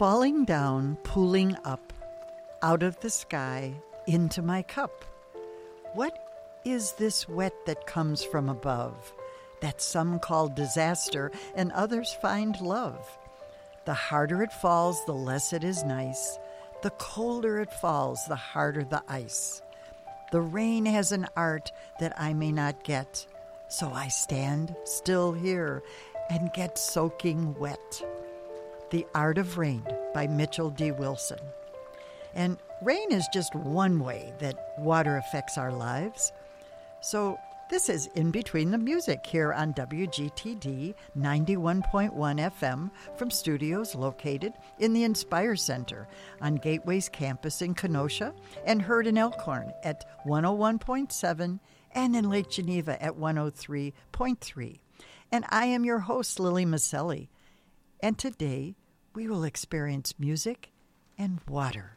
falling down, pooling up, out of the sky, into my cup. What is this wet that comes from above, that some call disaster and others find love? The harder it falls, the less it is nice. The colder it falls, the harder the ice. The rain has an art that I may not get, so I stand still here and get soaking wet. The Art of Rain by Mitchell D. Wilson. And rain is just one way that water affects our lives. So this is In Between the Music here on WGTD 91.1 FM from studios located in the Inspire Center on Gateway's campus in Kenosha and heard in Elkhorn at 101.7 and in Lake Geneva at 103.3. And I am your host, Lily Maselli. And today we will experience music and water.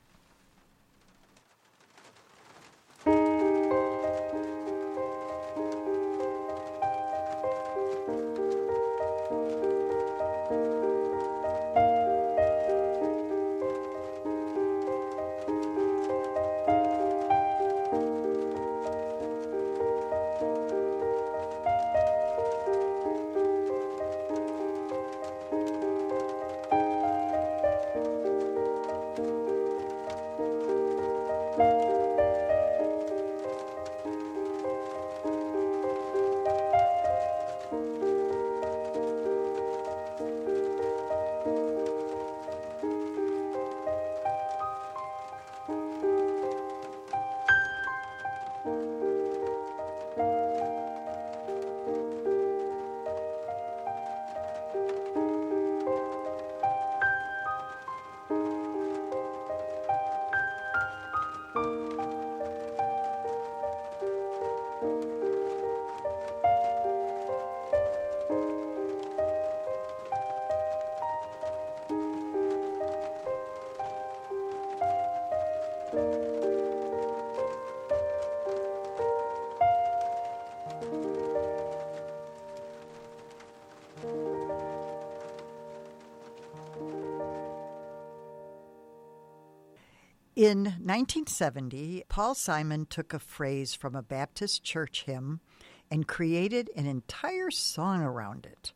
In 1970, Paul Simon took a phrase from a Baptist church hymn and created an entire song around it.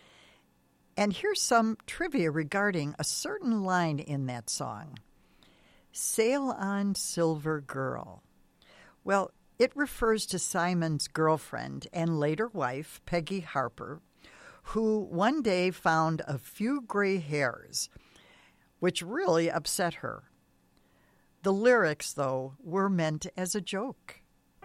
And here's some trivia regarding a certain line in that song. Sail on, silver girl. Well, it refers to Simon's girlfriend and later wife, Peggy Harper, who one day found a few gray hairs, which really upset her. The lyrics, though, were meant as a joke.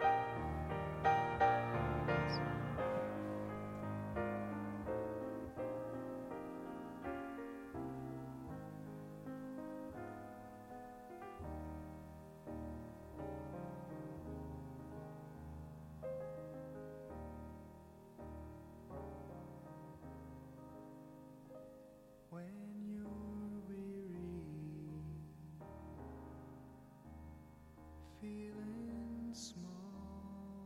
Feeling small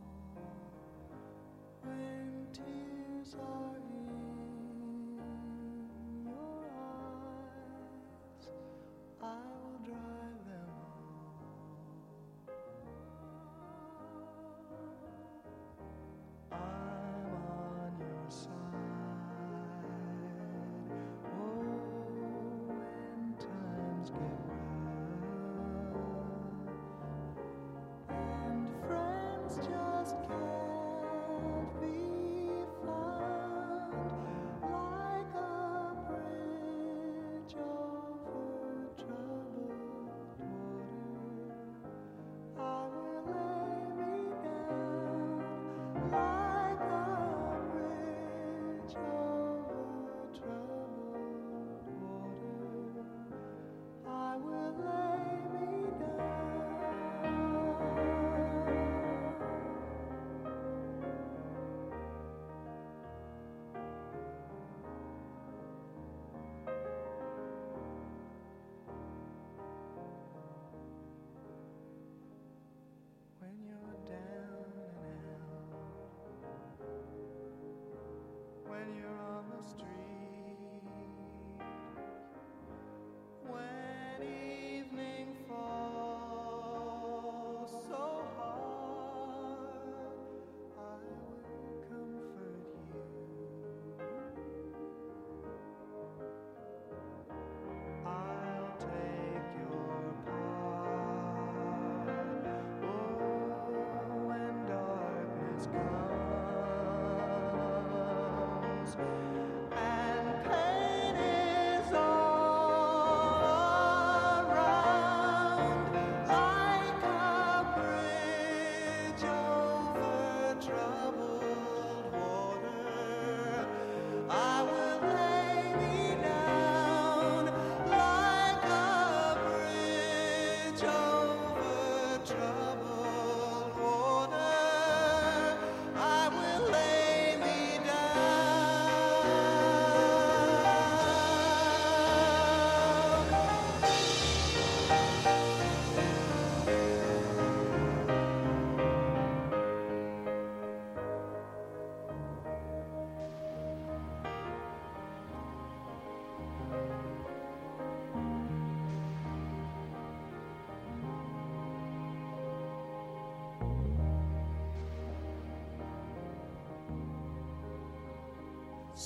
when tears are in your eyes, I will dry them all. I'm on your side. Oh,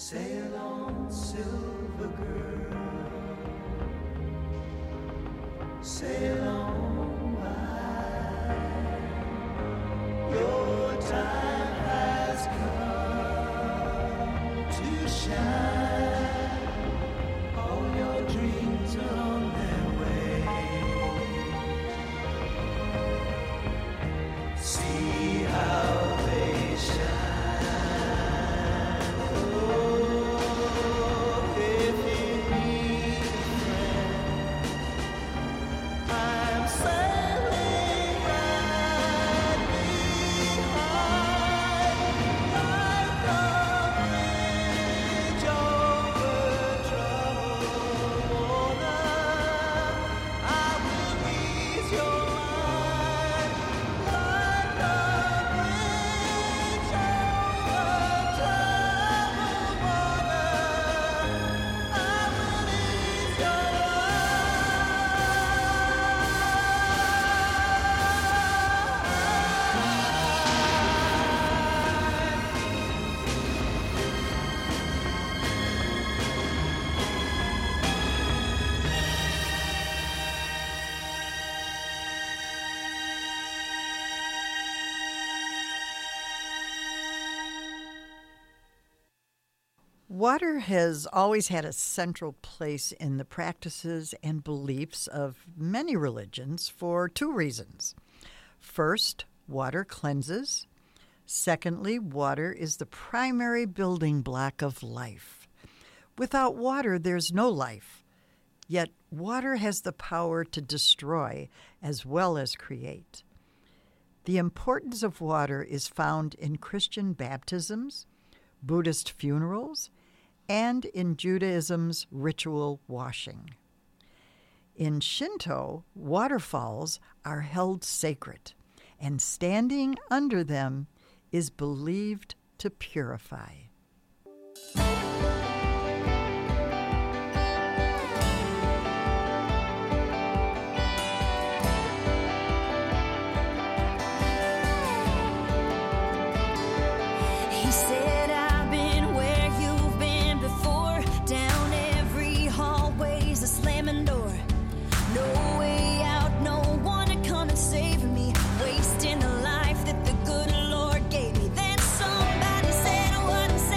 Sail on, silver girl. Sail on by. Your time has come to shine. All your dreams are on their way. See how they shine. Oh, if you need a friend, I'm sailing right behind, like a bridge over troubled water. I will ease your mind, like a bridge over troubled water. I will ease your Water has always had a central place in the practices and beliefs of many religions for two reasons. First, water cleanses. Secondly, water is the primary building block of life. Without water, there's no life. Yet, water has the power to destroy as well as create. The importance of water is found in Christian baptisms, Buddhist funerals, and in Judaism's ritual washing. In Shinto, waterfalls are held sacred, and standing under them is believed to purify. He said, I've been where you've been before. Down every hallway's a slamming door. No way out, no one to come and save me. Wasting the life that the good Lord gave me. Then somebody said I wasn't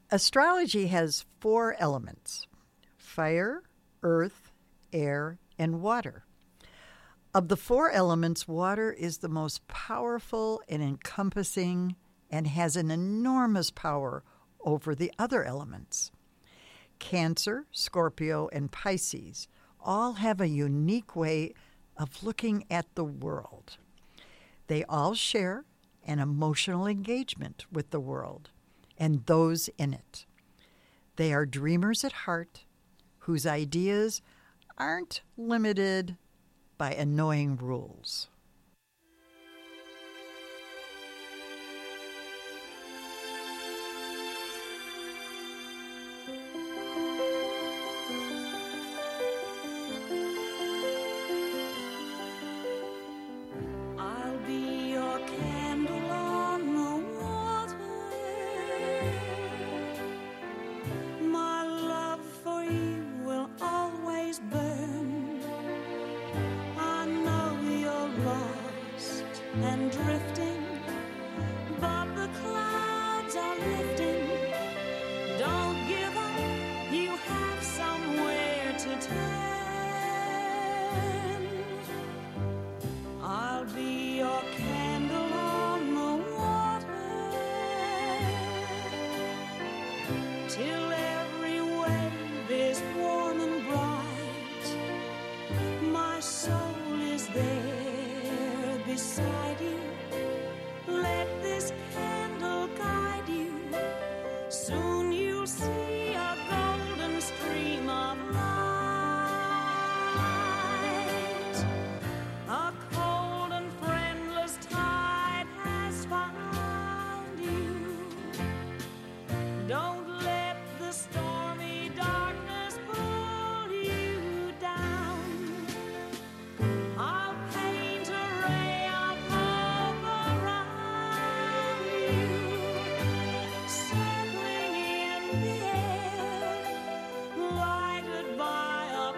Astrology has 4 elements: fire, earth, air, and water. Of the 4 elements, water is the most powerful and encompassing and has an enormous power over the other elements. Cancer, Scorpio, and Pisces all have a unique way of looking at the world. They all share an emotional engagement with the world and those in it. They are dreamers at heart whose ideas aren't limited by annoying rules. I'll be your candle on the water. My love for you will always burn. I know you're lost and drifting, but the clouds are lifting. Don't give up, you have somewhere to turn. I'll be your candle on the water till every wave is warm and bright. My soul is there beside you. Let this candle guide you. Soon you'll see a golden stream of light. A cold and friendless tide has found you. Don't let the stormy darkness pull you down. I'll paint a ray of hope around you, circling in the air, lighted by a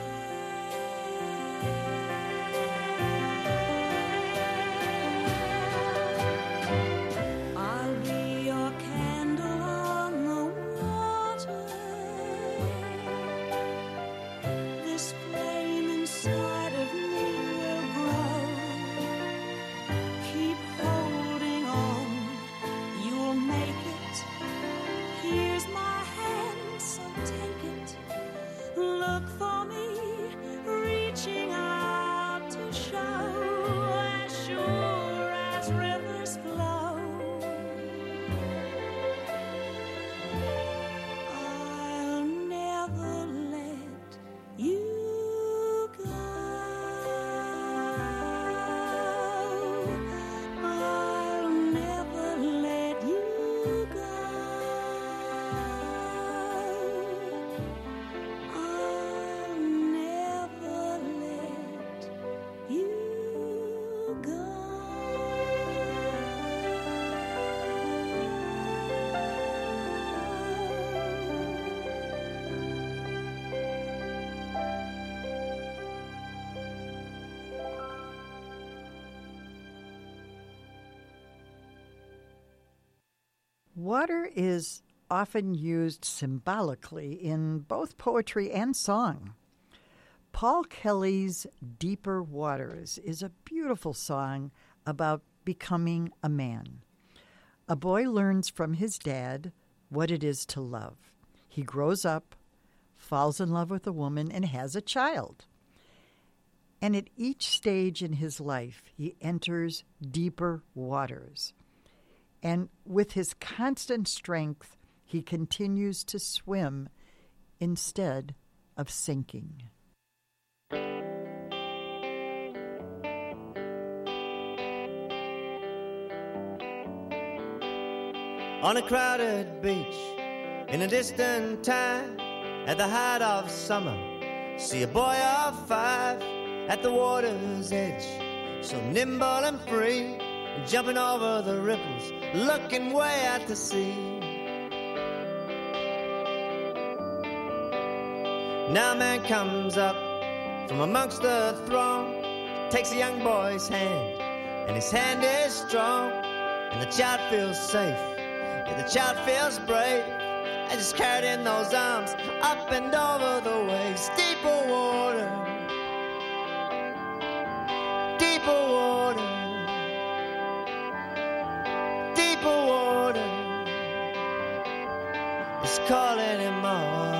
prayer. I'll be your candle on the water. This flame inside of me will grow. Keep holding on, you'll make it. Here's my hand, so take it. Look for me, reaching out to show, as sure as rivers flow. I'll never let you go. I'll never let you go. I'll never let you go. Water is often used symbolically in both poetry and song. Paul Kelly's Deeper Waters is a beautiful song about becoming a man. A boy learns from his dad what it is to love. He grows up, falls in love with a woman, and has a child. And at each stage in his life, he enters deeper waters. And with his constant strength, he continues to swim instead of sinking. On a crowded beach, in a distant time, at the height of summer, see a boy of 5 at the water's edge, so nimble and free, jumping over the ripples, looking way out to sea. Now a man comes up from amongst the throng, takes a young boy's hand, and his hand is strong, and the child feels safe. Yeah, the child feels brave, and just carried in those arms up and over the waves. Deeper water, deeper water, deeper water is calling him on.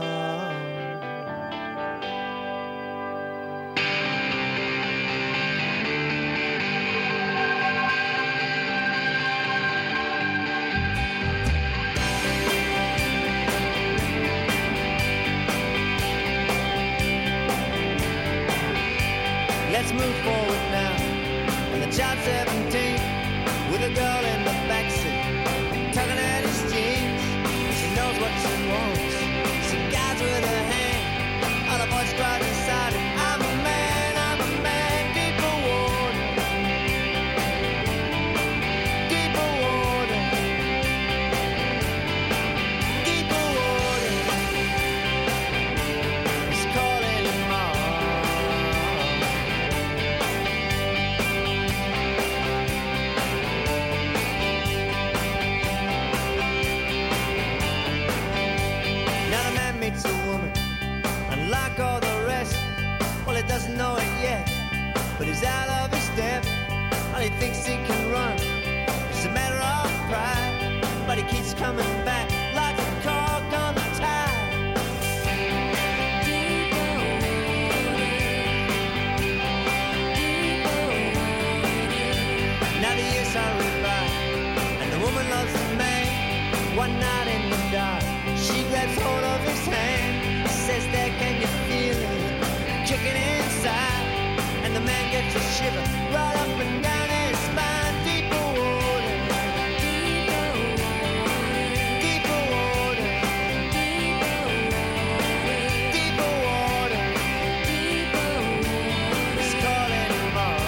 Let's move forward now. And the child 17 with a girl in the backseat, tugging at his jeans. She knows what she wants. She guides with her hand. All the voice cries inside it. I'm a man, I'm a man. Deeper water, deeper water, deeper water is calling him on. Now the man meets a woman, and like all the rest, well, he doesn't know it yet, but he's out of his depth. All he thinks he can run, it's a matter of pride, but he keeps coming back like a cork on the tide. Now the years are revived, and the woman loves the man. One night in the dark, she grabs hold of his hand, says, "There, can you feel it kicking inside?" And the man gets a shiver right up and down his spine. Deeper water, deeper water, deeper water, it's calling him on.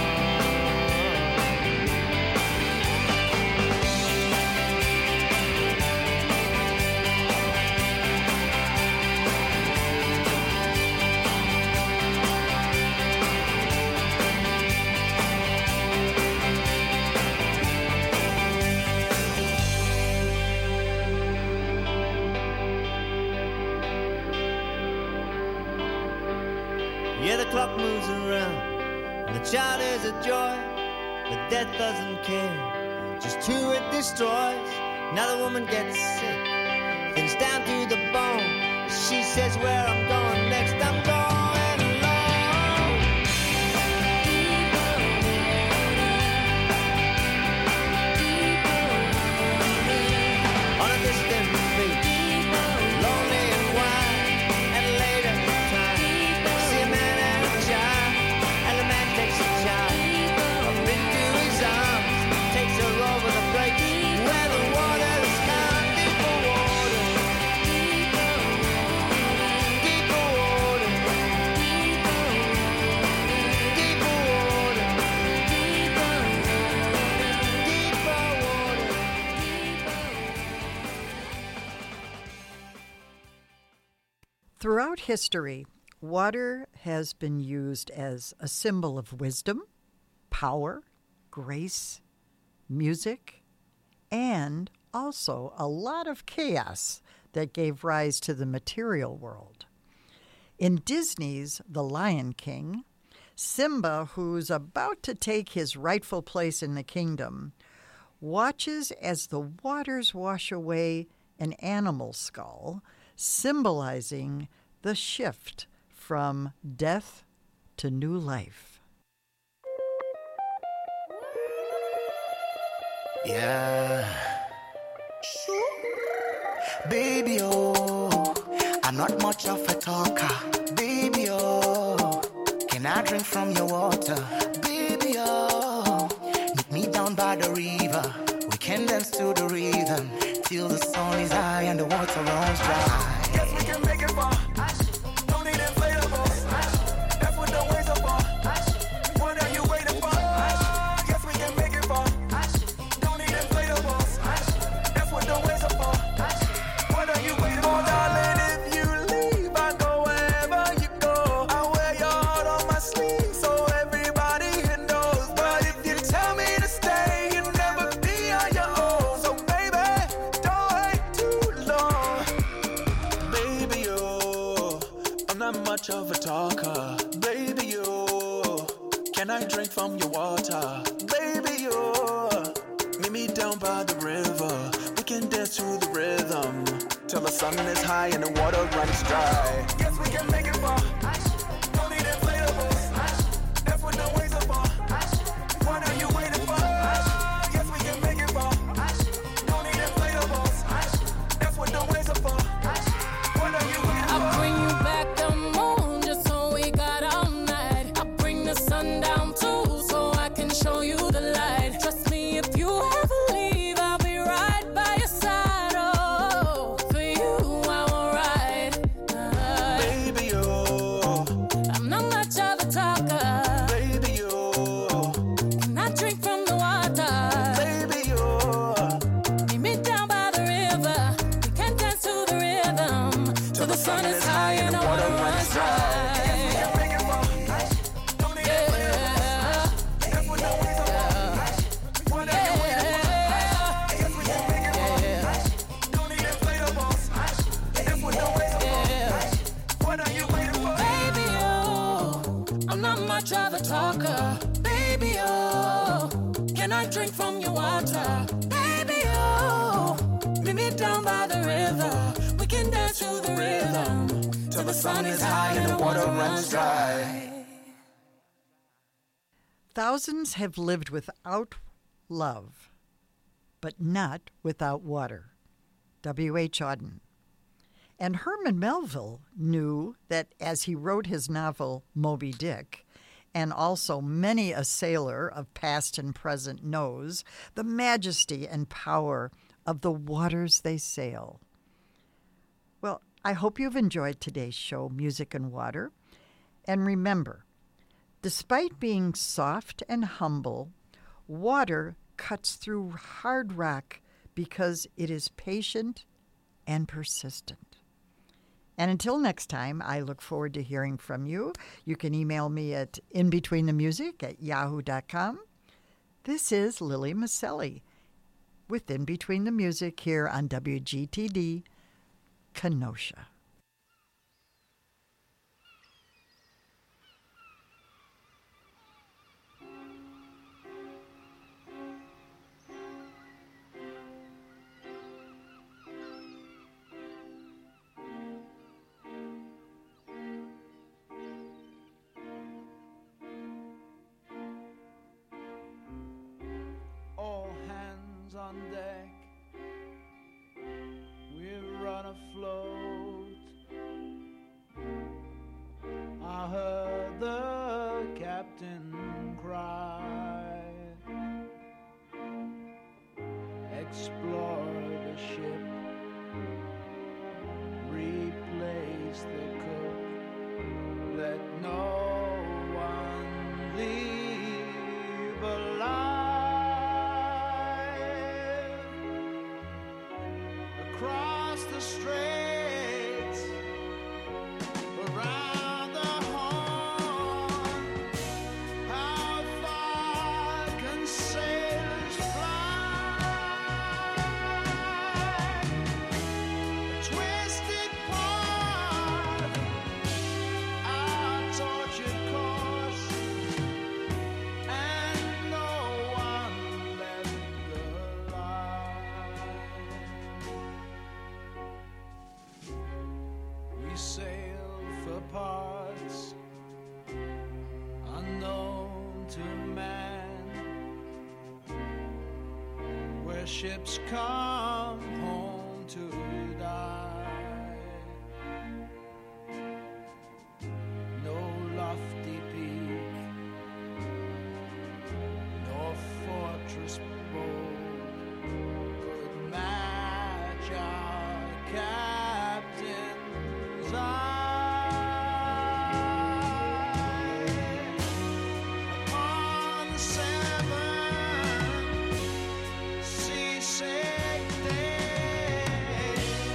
Yeah, the clock moves around, and the child is a joy, but death doesn't care, just who it destroys. Now the woman gets sick, things down to the bone. She says, "Where I'm going next, I'm going alone." On a distant beach, lonely and wild, at a later time, see a man and a child, and the man takes a child up into his arms, takes her over the break where the water is calm. Deeper water, deeper water, deeper water, deeper water. Throughout history, water has been used as a symbol of wisdom, power, grace, music, and also a lot of chaos that gave rise to the material world. In Disney's The Lion King, Simba, who's about to take his rightful place in the kingdom, watches as the waters wash away an animal skull, symbolizing the shift from death to new life. Yeah. Baby, oh, I'm not much of a talker. Baby, oh, can I drink from your water? Baby, oh, meet me down by the river. We can dance to the rhythm till the sun is high and the water runs dry. Guess we can make it far. Don't need inflatables. That's what the waves are for. What are you waiting for? Guess we can make it far. Don't need inflatables. That's what the waves are for. What are you waiting for? Darling, if you leave, I go wherever you go. I wear your heart on my sleeve so everybody here knows. But if you tell me to stay, you'll never be on your own. So baby, don't wait too long. much of a talker. Baby, you, can I drink from your water? Baby, you, meet me down by the river. We can dance to the rhythm till the sun is high and the water runs dry. Yes, we can make it far. Don't need inflatables. That's what the waves are for. What are you waiting for? Yes, we can make it far. Don't need inflatables. That's what the waves are for. What are you waiting for? I'll bring you back the moon just so we got all night. I'll bring the sun down too so I can show you the light. Trust me, if you ever leave, I'll be right by your side. Oh, for you I will ride. Baby, you, I'm not much of a talker. baby, you, Can I drink from the water? baby, you. Meet me down by the river. We can dance to the rhythm till the sun is high and the water runs dry. Baby, oh, I'm not much of a talker. Baby, oh, can I drink from your water? Baby, oh, meet me down by the river. We can dance to the rhythm till the sun is high and the water runs dry. Thousands have lived without love, but not without water. W.H. Auden. And Herman Melville knew that as he wrote his novel Moby Dick, and also many a sailor of past and present knows the majesty and power of the waters they sail. Well, I hope you've enjoyed today's show, Music and Water. And remember, despite being soft and humble, water cuts through hard rock because it is patient and persistent. And until next time, I look forward to hearing from you. You can email me at inbetweenthemusic@yahoo.com. This is Lily Maselli with In Between the Music here on WGTD, Kenosha. All hands on deck, we run afloat. I heard the captain cry, explore the ship, replace the cook, let no one leave alive. Across the straits, around the horn, how far can sailors fly? A twisted path, our tortured course, and no one left alive. We sail for parts unknown to man, where ships come home to die. No lofty peak, nor fortress bold could match our captain's eye. Upon the seven seasick days,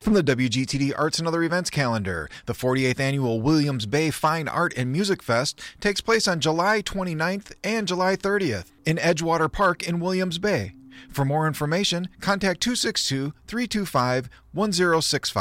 From the WGTD Arts and Other Events calendar, the 48th Annual Williams Bay Fine Art and Music Fest takes place on July 29th and July 30th in Edgewater Park in Williams Bay. For more information, contact 262-325-1065.